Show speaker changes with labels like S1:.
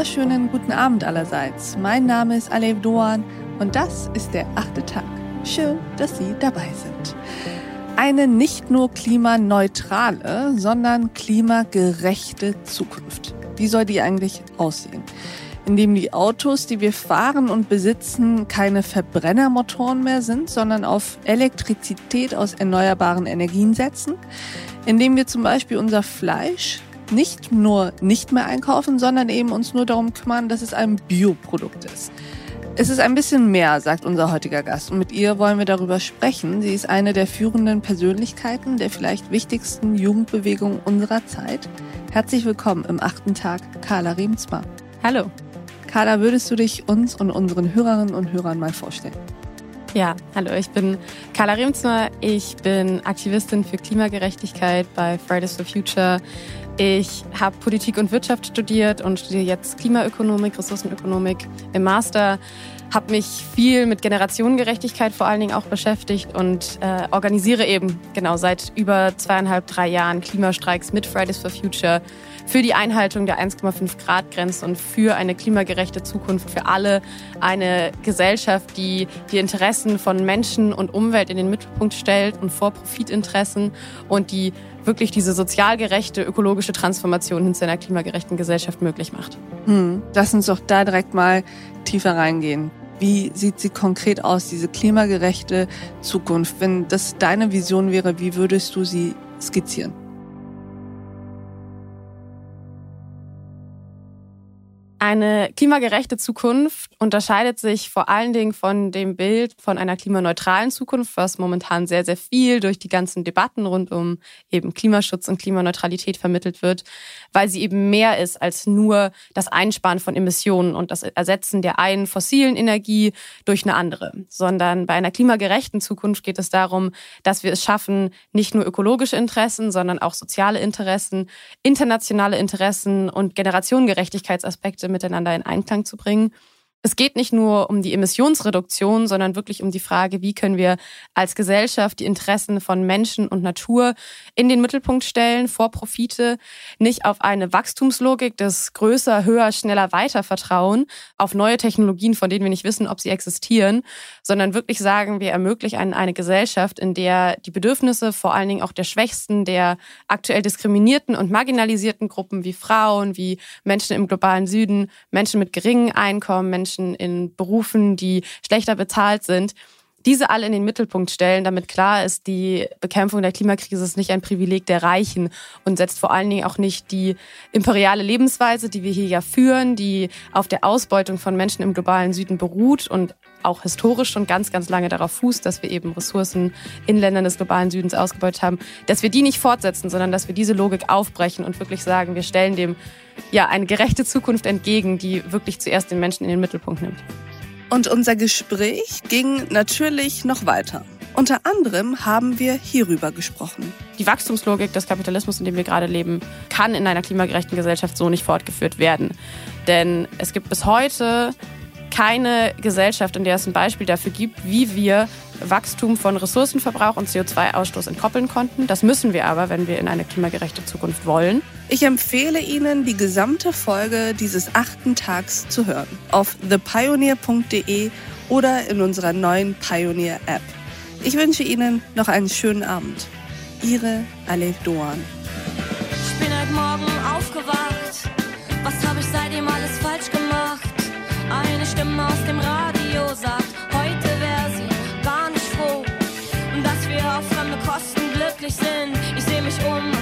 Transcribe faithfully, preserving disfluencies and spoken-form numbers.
S1: wunderschönen guten Abend allerseits. Mein Name ist Alev Doan und das ist der achte Tag. Schön, dass Sie dabei sind. Eine nicht nur klimaneutrale, sondern klimagerechte Zukunft. Wie soll die eigentlich aussehen? Indem die Autos, die wir fahren und besitzen, keine Verbrennermotoren mehr sind, sondern auf Elektrizität aus erneuerbaren Energien setzen. Indem wir zum Beispiel unser Fleisch nicht nur nicht mehr einkaufen, sondern eben uns nur darum kümmern, dass es ein Bioprodukt ist. Es ist ein bisschen mehr, sagt unser heutiger Gast. Und mit ihr wollen wir darüber sprechen. Sie ist eine der führenden Persönlichkeiten der vielleicht wichtigsten Jugendbewegung unserer Zeit. Herzlich willkommen im achten Tag, Carla Riemsma.
S2: Hallo.
S1: Carla, würdest du dich uns und unseren Hörerinnen und Hörern mal vorstellen?
S2: Ja, hallo, ich bin Carla Riemsma. Ich bin Aktivistin für Klimagerechtigkeit bei Fridays for Future. Ich habe Politik und Wirtschaft studiert und studiere jetzt Klimaökonomik, Ressourcenökonomik im Master. Habe mich viel mit Generationengerechtigkeit vor allen Dingen auch beschäftigt und äh, organisiere eben genau seit über zweieinhalb, drei Jahren Klimastreiks mit Fridays for Future für die Einhaltung der eins Komma fünf Grad Grenze und für eine klimagerechte Zukunft für alle. Eine Gesellschaft, die die Interessen von Menschen und Umwelt in den Mittelpunkt stellt und vor Profitinteressen und die wirklich diese sozial gerechte, ökologische Transformation hin zu einer klimagerechten Gesellschaft möglich macht.
S1: Hm, lass uns doch da direkt mal tiefer reingehen. Wie sieht sie konkret aus, diese klimagerechte Zukunft? Wenn das deine Vision wäre, wie würdest du sie skizzieren?
S2: Eine klimagerechte Zukunft unterscheidet sich vor allen Dingen von dem Bild von einer klimaneutralen Zukunft, was momentan sehr, sehr viel durch die ganzen Debatten rund um eben Klimaschutz und Klimaneutralität vermittelt wird, weil sie eben mehr ist als nur das Einsparen von Emissionen und das Ersetzen der einen fossilen Energie durch eine andere, sondern bei einer klimagerechten Zukunft geht es darum, dass wir es schaffen, nicht nur ökologische Interessen, sondern auch soziale Interessen, internationale Interessen und Generationengerechtigkeitsaspekte miteinander in Einklang zu bringen. Es geht nicht nur um die Emissionsreduktion, sondern wirklich um die Frage, wie können wir als Gesellschaft die Interessen von Menschen und Natur in den Mittelpunkt stellen, vor Profite, nicht auf eine Wachstumslogik des größer, höher, schneller, weiter vertrauen, auf neue Technologien, von denen wir nicht wissen, ob sie existieren, sondern wirklich sagen, wir ermöglichen eine Gesellschaft, in der die Bedürfnisse vor allen Dingen auch der Schwächsten, der aktuell diskriminierten und marginalisierten Gruppen wie Frauen, wie Menschen im globalen Süden, Menschen mit geringen Einkommen, Menschen in Berufen, die schlechter bezahlt sind, diese alle in den Mittelpunkt stellen, damit klar ist, die Bekämpfung der Klimakrise ist nicht ein Privileg der Reichen und setzt vor allen Dingen auch nicht die imperiale Lebensweise, die wir hier ja führen, die auf der Ausbeutung von Menschen im globalen Süden beruht und auch historisch schon ganz, ganz lange darauf fußt, dass wir eben Ressourcen in Ländern des globalen Südens ausgebeutet haben, dass wir die nicht fortsetzen, sondern dass wir diese Logik aufbrechen und wirklich sagen, wir stellen dem ja eine gerechte Zukunft entgegen, die wirklich zuerst den Menschen in den Mittelpunkt nimmt.
S1: Und unser Gespräch ging natürlich noch weiter. Unter anderem haben wir hierüber gesprochen.
S2: Die Wachstumslogik des Kapitalismus, in dem wir gerade leben, kann in einer klimagerechten Gesellschaft so nicht fortgeführt werden. Denn es gibt bis heute keine Gesellschaft, in der es ein Beispiel dafür gibt, wie wir Wachstum von Ressourcenverbrauch und C O zwei Ausstoß entkoppeln konnten. Das müssen wir aber, wenn wir in eine klimagerechte Zukunft wollen.
S1: Ich empfehle Ihnen, die gesamte Folge dieses achten Tags zu hören. Auf the pioneer punkt de oder in unserer neuen Pioneer-App. Ich wünsche Ihnen noch einen schönen Abend. Ihre Alev Doan.
S3: Ich bin heute Morgen aufgewacht. Was habe ich seitdem alles falsch gemacht? Eine Stimme aus dem Radio sagt, heute wäre sie gar nicht froh. Und dass wir auf fremde Kosten glücklich sind. Ich sehe mich um